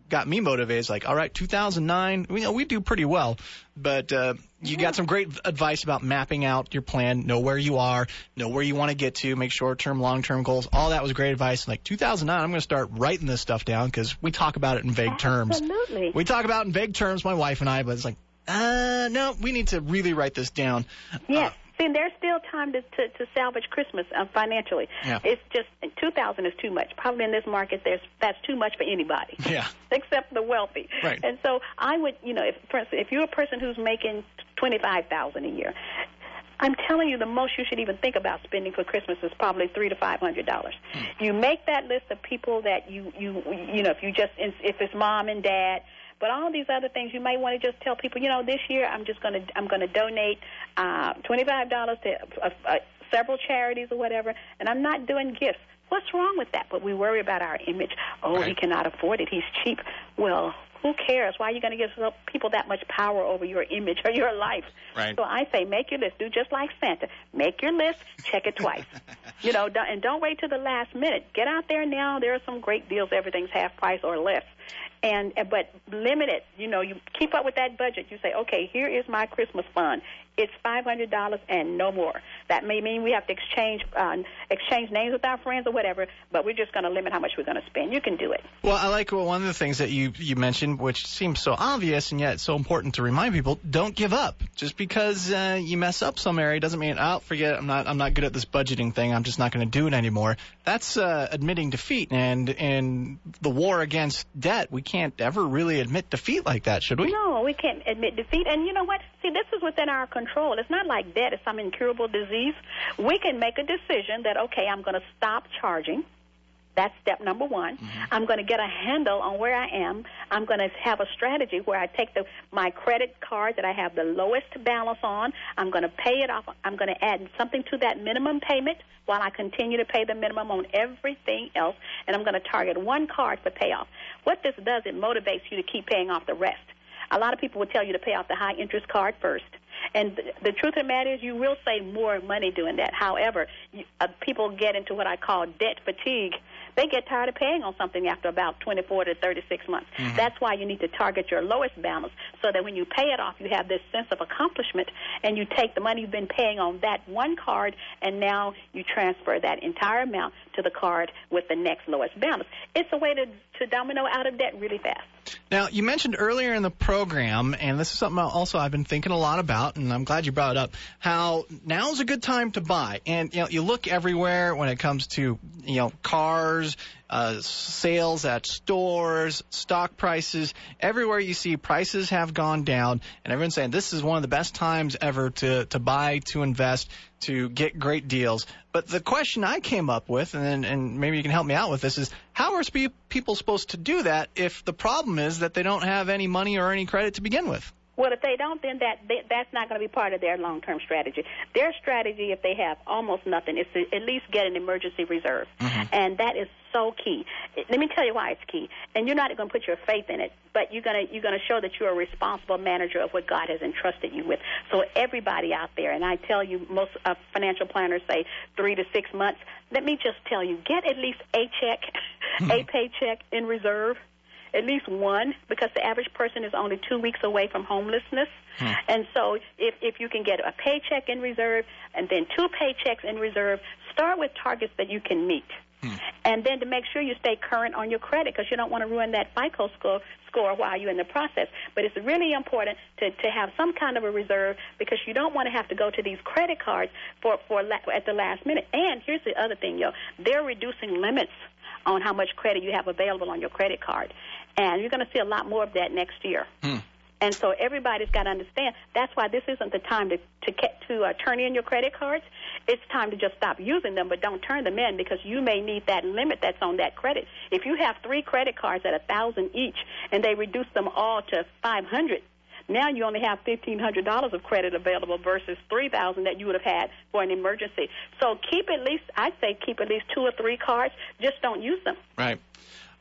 got me motivated. It's like, all right, two thousand nine, you know, we do pretty well. But uh, you got some great advice about mapping out your plan, know where you are, know where you want to get to, make short-term, long-term goals. All that was great advice. Like two thousand nine, I'm going to start writing this stuff down because we talk about it in vague terms. Absolutely. We talk about it in vague terms, my wife and I, but it's like, uh, no, we need to really write this down. Yes. Uh, See, there's still time to, to, to salvage Christmas uh, financially. Yeah. It's just two thousand is too much. Probably in this market, there's that's too much for anybody. Yeah. Except the wealthy. Right. And so I would, you know, if for instance, if you're a person who's making twenty-five thousand a year, I'm telling you, the most you should even think about spending for Christmas is probably three to five hundred dollars. Hmm. You make that list of people that you you you know, if you just if it's mom and dad. But all these other things, you might want to just tell people, you know, this year I'm just going to I'm going to donate uh, twenty-five dollars to uh, uh, several charities or whatever, and I'm not doing gifts. What's wrong with that? But we worry about our image. Oh, right. He cannot afford it. He's cheap. Well, who cares? Why are you going to give people that much power over your image or your life? Right. So I say make your list. Do just like Santa. Make your list. Check it twice. you know, don't, and don't wait till the last minute. Get out there now. There are some great deals. Everything's half price or less. And but limit it. You know, you keep up with that budget. You say, okay, here is my Christmas fund. It's five hundred dollars and no more. That may mean we have to exchange uh, exchange names with our friends or whatever, but we're just going to limit how much we're going to spend. You can do it. Well, I like well, one of the things that you, you mentioned, which seems so obvious and yet it's so important to remind people, don't give up. Just because uh, you mess up some area doesn't mean, oh, forget it, I'm not, I'm not good at this budgeting thing. I'm just not going to do it anymore. That's uh, admitting defeat. And in the war against debt, we can't ever really admit defeat like that, should we? No, we can't admit defeat. And you know what? See, this is within our control. It's not like debt. It's some incurable disease. We can make a decision that, okay, I'm going to stop charging. That's step number one. Mm-hmm. I'm going to get a handle on where I am. I'm going to have a strategy where I take the my credit card that I have the lowest balance on. I'm going to pay it off. I'm going to add something to that minimum payment while I continue to pay the minimum on everything else, and I'm going to target one card for payoff. What this does, it motivates you to keep paying off the rest. A lot of people will tell you to pay off the high-interest card first. And the, the truth of the matter is you will save more money doing that. However, you, uh, people get into what I call debt fatigue. They get tired of paying on something after about twenty-four to thirty-six months. Mm-hmm. That's why you need to target your lowest balance so that when you pay it off, you have this sense of accomplishment, and you take the money you've been paying on that one card, and now you transfer that entire amount to the card with the next lowest balance. It's a way to, to domino out of debt really fast. Now, you mentioned earlier in the program, and this is something also I've been thinking a lot about, and I'm glad you brought it up, how now's a good time to buy. And, you know, you look everywhere when it comes to, you know, cars, uh, sales at stores, stock prices. Everywhere you see prices have gone down, and everyone's saying this is one of the best times ever to, to buy, to invest, to get great deals. But the question I came up with, and, and maybe you can help me out with this, is how are spe- people supposed to do that if the problem is that they don't have any money or any credit to begin with? Well, if they don't, then that they, that's not going to be part of their long-term strategy. Their strategy, if they have almost nothing, is to at least get an emergency reserve. Mm-hmm. And that is so key. Let me tell you why it's key. And you're not going to put your faith in it, but you're going to you're going to show that you're a responsible manager of what God has entrusted you with. So everybody out there, and I tell you, most uh, financial planners say three to six months. Let me just tell you, get at least a check, mm-hmm. a paycheck in reserve. At least one, because the average person is only two weeks away from homelessness. Hmm. And so if, if you can get a paycheck in reserve and then two paychecks in reserve, start with targets that you can meet. Hmm. And then to make sure you stay current on your credit, because you don't want to ruin that FICO score, score while you're in the process. But it's really important to, to have some kind of a reserve, because you don't want to have to go to these credit cards for, for la- at the last minute. And here's the other thing, yo. They're reducing limits on how much credit you have available on your credit card. And you're going to see a lot more of that next year. Hmm. And so everybody's got to understand that's why this isn't the time to to, to uh, turn in your credit cards. It's time to just stop using them, but don't turn them in, because you may need that limit that's on that credit. If you have three credit cards at one thousand dollars each and they reduce them all to five hundred dollars, now you only have fifteen hundred dollars of credit available versus three thousand dollars that you would have had for an emergency. So keep at least, I'd say keep at least two or three cards. Just don't use them. Right.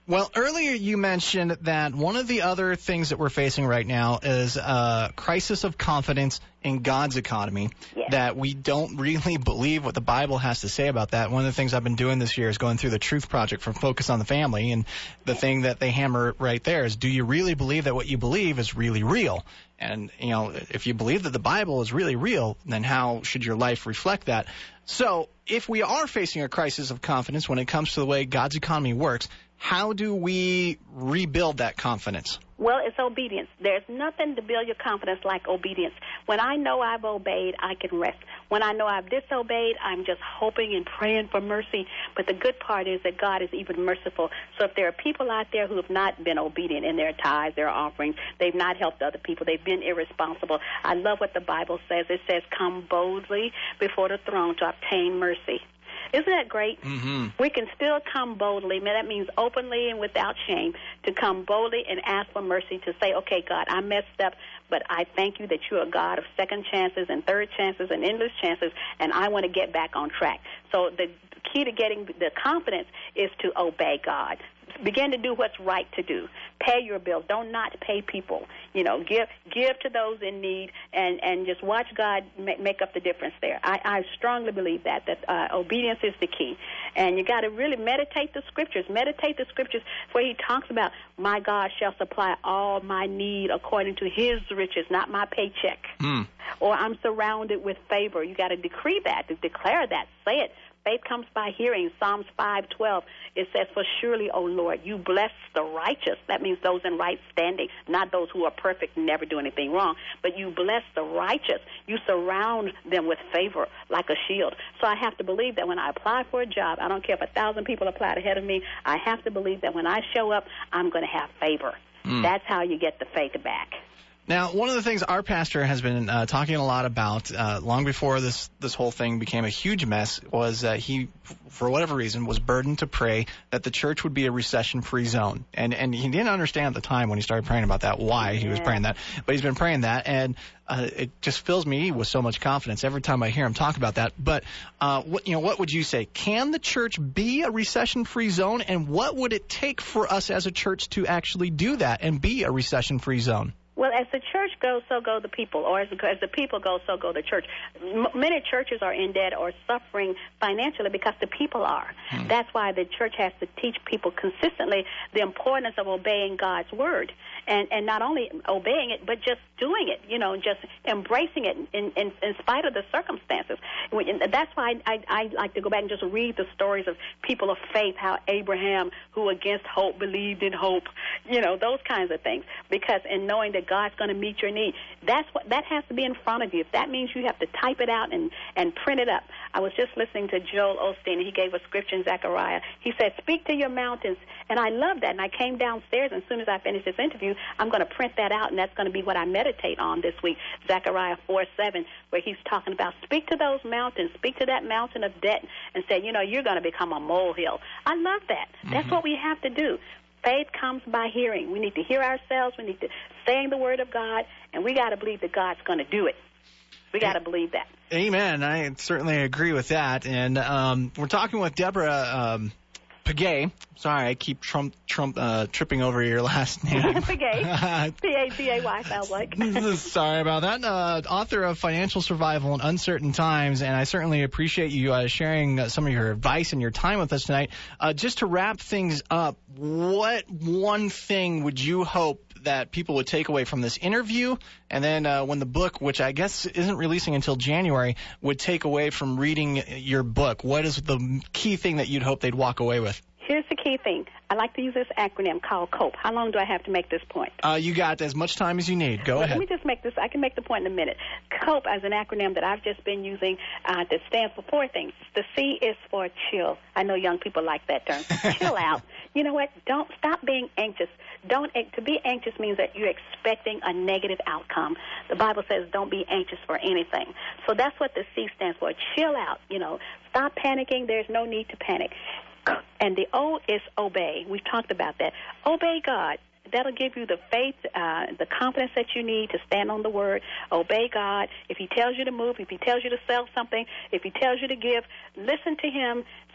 Well, earlier you mentioned that one of the other things that we're facing right now is a crisis of confidence in God's economy, yes. that we don't really believe what the Bible has to say about that. One of the things I've been doing this year is going through the Truth Project from Focus on the Family, and the thing that they hammer right there is, do you really believe that what you believe is really real? And, you know, if you believe that the Bible is really real, then how should your life reflect that? So if we are facing a crisis of confidence when it comes to the way God's economy works, how do we rebuild that confidence? Well, it's obedience. There's nothing to build your confidence like obedience. When I know I've obeyed, I can rest. When I know I've disobeyed, I'm just hoping and praying for mercy. But the good part is that God is even merciful. So if there are people out there who have not been obedient in their tithes, their offerings, they've not helped other people, they've been irresponsible, I love what the Bible says. It says, come boldly before the throne to obtain mercy. Isn't that great? Mm-hmm. We can still come boldly. That means openly and without shame, to come boldly and ask for mercy, to say, okay, God, I messed up, but I thank you that you're a God of second chances and third chances and endless chances, and I want to get back on track. So the key to getting the confidence is to obey God. Begin to do what's right to do. Pay your bills. Don't not pay people. You know, give give to those in need, and, and just watch God make, make up the difference there. I, I strongly believe that, that uh, obedience is the key. And you got to really meditate the Scriptures. Meditate the Scriptures where he talks about, my God shall supply all my need according to his riches, not my paycheck. Mm. Or I'm surrounded with favor. You got to decree that, to declare that, say it. Faith comes by hearing. Psalms five twelve, it says, for surely, O Lord, you bless the righteous. That means those in right standing, not those who are perfect and never do anything wrong. But you bless the righteous. You surround them with favor like a shield. So I have to believe that when I apply for a job, I don't care if a thousand people applied ahead of me, I have to believe that when I show up, I'm going to have favor. Mm. That's how you get the faith back. Now, one of the things our pastor has been uh, talking a lot about uh, long before this this whole thing became a huge mess was uh, he, for whatever reason, was burdened to pray that the church would be a recession-free zone. And and he didn't understand at the time when he started praying about that why he was praying that. But he's been praying that, and uh, it just fills me with so much confidence every time I hear him talk about that. But uh, what you know, what would you say? Can the church be a recession-free zone? And what would it take for us as a church to actually do that and be a recession-free zone? Well, as the church goes, so go the people. Or as the, as the people go, so go the church. M- many churches are in debt or suffering financially because the people are. Hmm. That's why the church has to teach people consistently the importance of obeying God's word. And, and not only obeying it, but just doing it, you know, just embracing it in, in, in spite of the circumstances. That's why I, I, I like to go back and just read the stories of people of faith, how Abraham, who against hope believed in hope, you know, those kinds of things. Because in knowing that God's going to meet your need, that's what that has to be in front of you. If that means you have to type it out and, and print it up. I was just listening to Joel Osteen, and he gave a scripture in Zechariah. He said, speak to your mountains. And I love that. And I came downstairs, and as soon as I finished this interview, I'm going to print that out, and that's going to be what I meditate on this week, Zechariah four seven, where he's talking about speak to those mountains, speak to that mountain of debt, and say, you know, you're going to become a molehill. I love that. Mm-hmm. That's what we have to do. Faith comes by hearing. We need to hear ourselves. We need to saying the word of God, and we got to believe that God's going to do it. We got to believe that. Amen. I certainly agree with that. And um, we're talking with Deborah um, Pagay. Sorry, I keep Trump, Trump uh, tripping over your last name. Pagay. P A G A Y sounds like. Sorry about that. Uh, author of Financial Survival in Uncertain Times, and I certainly appreciate you uh, sharing uh, some of your advice and your time with us tonight. Uh, just to wrap things up, what one thing would you hope that people would take away from this interview, and then uh, when the book, which I guess isn't releasing until January, would take away from reading your book? What is the key thing that you'd hope they'd walk away with? Here's the key thing. I like to use this acronym called COPE. How long do I have to make this point? Uh, you got as much time as you need. Go well, ahead. Let me just make this. I can make the point in a minute. COPE as an acronym that I've just been using uh, that stands for four things. The C is for chill. I know young people like that term. Chill out. You know what? Don't stop being anxious. Don't to be anxious means that you're expecting a negative outcome. The Bible says don't be anxious for anything. So that's what the C stands for. Chill out. You know, stop panicking. There's no need to panic. And the O is obey. We've talked about that. Obey God. That'll give you the faith, uh, the confidence that you need to stand on the word. Obey God. If he tells you to move, if he tells you to sell something, if he tells you to give, listen to him.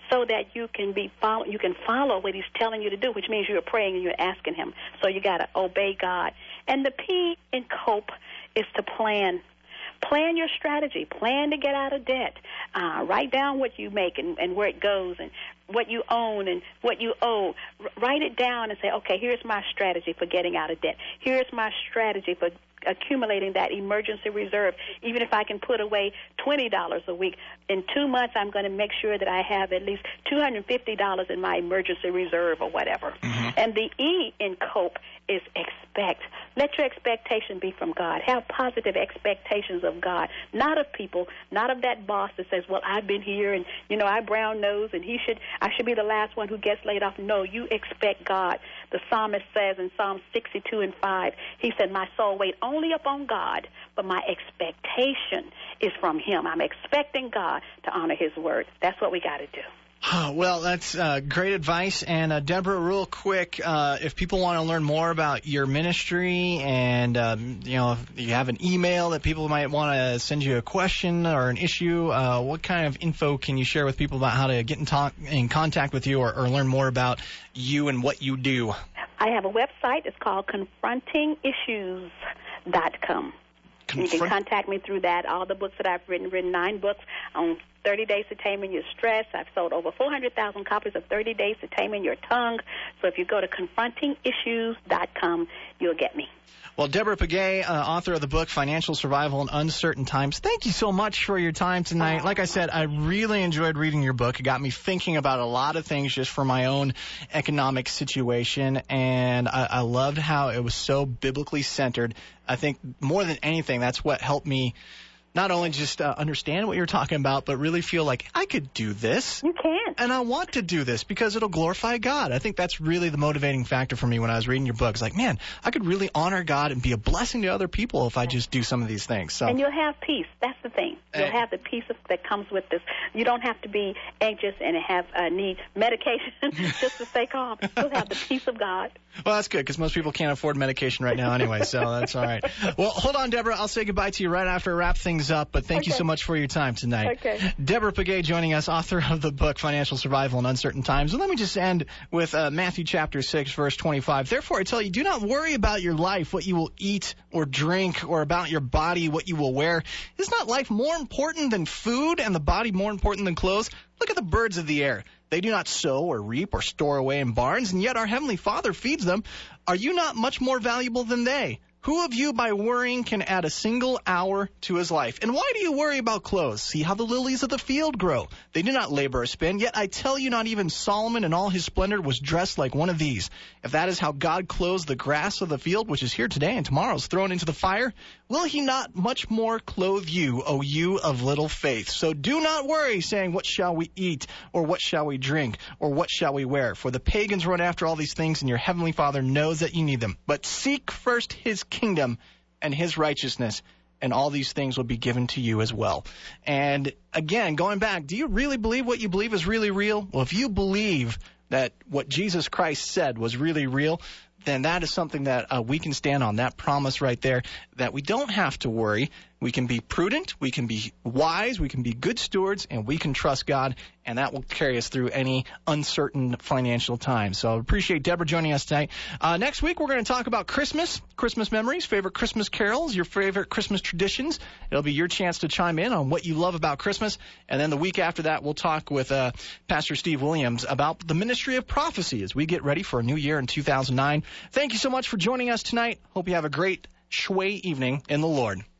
so that you can be follow, you can follow what he's telling you to do, which means you're praying and you're asking him. So you got to obey God. And the P in COPE is to plan. Plan your strategy. Plan to get out of debt. Uh, write down what you make and, and where it goes and what you own and what you owe. R- write it down and say, okay, here's my strategy for getting out of debt. Here's my strategy for accumulating that emergency reserve. Even if I can put away twenty dollars a week, in two months I'm going to make sure that I have at least two hundred fifty dollars in my emergency reserve or whatever. Mm-hmm. And the E in COPE is expect. Let your expectation be from God. Have positive expectations of God, not of people, not of that boss that says, well, I've been here and, you know, I brown nose and he should, I should be the last one who gets laid off. No, you expect God. The psalmist says in Psalm sixty-two and five, he said, my soul wait only upon God, but my expectation is from him. I'm expecting God to honor his word. That's what we got to do. Oh, well, that's uh, great advice. And, uh, Deborah, real quick, uh, if people want to learn more about your ministry and, um, you know, if you have an email that people might want to send you a question or an issue, uh, what kind of info can you share with people about how to get in, talk, in contact with you or, or learn more about you and what you do? I have a website. It's called confronting issues dot com. Confront- you can contact me through that. All the books that I've written, written nine books on thirty days to Taming Your Stress. I've sold over four hundred thousand copies of thirty days to Taming Your Tongue. So if you go to confronting issues dot com, you'll get me. Well, Deborah Pegues, uh, author of the book Financial Survival in Uncertain Times, thank you so much for your time tonight. Like I said, I really enjoyed reading your book. It got me thinking about a lot of things just for my own economic situation, and I, I loved how it was so biblically centered. I think more than anything, that's what helped me not only just uh, understand what you're talking about, but really feel like I could do this. You can. And I want to do this because it'll glorify God. I think that's really the motivating factor for me when I was reading your book. It's like, man, I could really honor God and be a blessing to other people if I just do some of these things. So. And you'll have peace. That's the thing. You'll have the peace of, that comes with this. You don't have to be anxious and have uh, need medication just to stay calm. You'll have the peace of God. Well, that's good because most people can't afford medication right now anyway, so that's all right. Well, hold on, Deborah. I'll say goodbye to you right after I wrap things up, but thank okay. you so much for your time tonight. Okay. Deborah Pegues joining us, author of the book Financial Survival in Uncertain Times. And let me just end with uh, Matthew chapter six, verse twenty-five. Therefore, I tell you, do not worry about your life, what you will eat or drink, or about your body, what you will wear. Is not life more important than food and the body more important than clothes? Look at the birds of the air. They do not sow or reap or store away in barns, and yet our Heavenly Father feeds them. Are you not much more valuable than they? Who of you by worrying can add a single hour to his life? And why do you worry about clothes? See how the lilies of the field grow. They do not labor or spin, yet I tell you not even Solomon in all his splendor was dressed like one of these. If that is how God clothes the grass of the field, which is here today and tomorrow is thrown into the fire, will he not much more clothe you, O you of little faith? So do not worry, saying, what shall we eat, or what shall we drink, or what shall we wear? For the pagans run after all these things, and your heavenly Father knows that you need them. But seek first his kingdom and his righteousness, and all these things will be given to you as well. And again, going back, do you really believe what you believe is really real? Well, if you believe that what Jesus Christ said was really real, then that is something that uh, we can stand on, that promise right there, that we don't have to worry. We can be prudent, we can be wise, we can be good stewards, and we can trust God, and that will carry us through any uncertain financial times. So I appreciate Deborah joining us tonight. Uh, next week, we're going to talk about Christmas, Christmas memories, favorite Christmas carols, your favorite Christmas traditions. It'll be your chance to chime in on what you love about Christmas. And then the week after that, we'll talk with uh, Pastor Steve Williams about the ministry of prophecy as we get ready for a new year in two thousand nine. Thank you so much for joining us tonight. Hope you have a great Shway evening in the Lord.